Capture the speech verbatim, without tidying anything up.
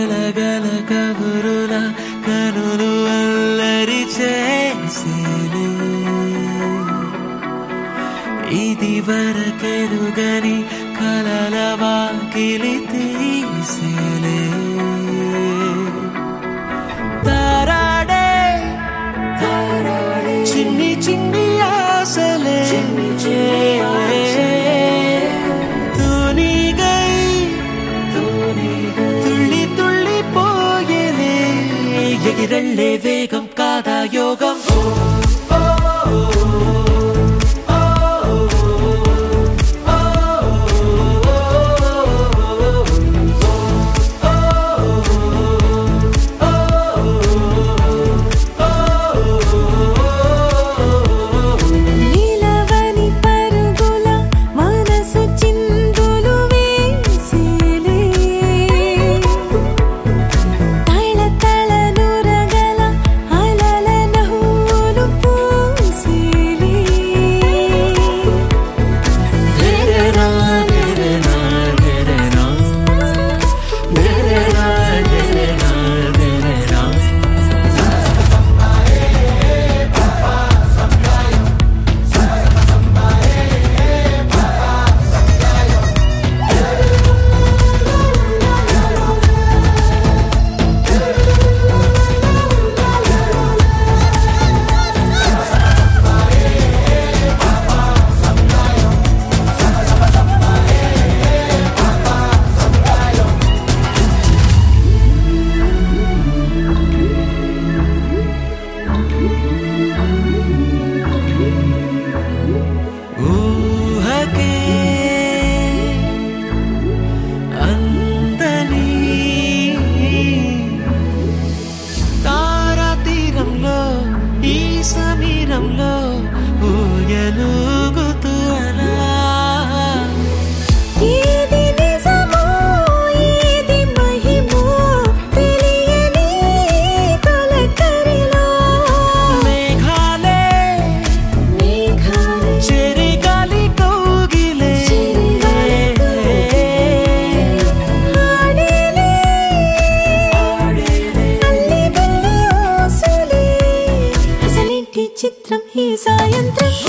గలగల కబురుల కనులు అల్లరి చేసేలే ఇది వరకెరుగని కలల వాకిలి తీసేలే తారాడే చిన్ని చిన్ని ఆశలే తూనిగై తుళ్ళి తుళ్ళి పోయేలే ఎగిరళ్ళే వేగం కాదా యోగం సమీరంలో ఊయలుగుతూ అలా ఏది నిజమో ఏది మహిమో తెలియని తొలకరిలో మేఘాలే మేఘాలే చెరిగాలి కౌగిలే ఆడేలే ఆడేలే అల్లి బిల్లి ఓసులే అసలింటి చిత్రం ఈ సాయంత్రం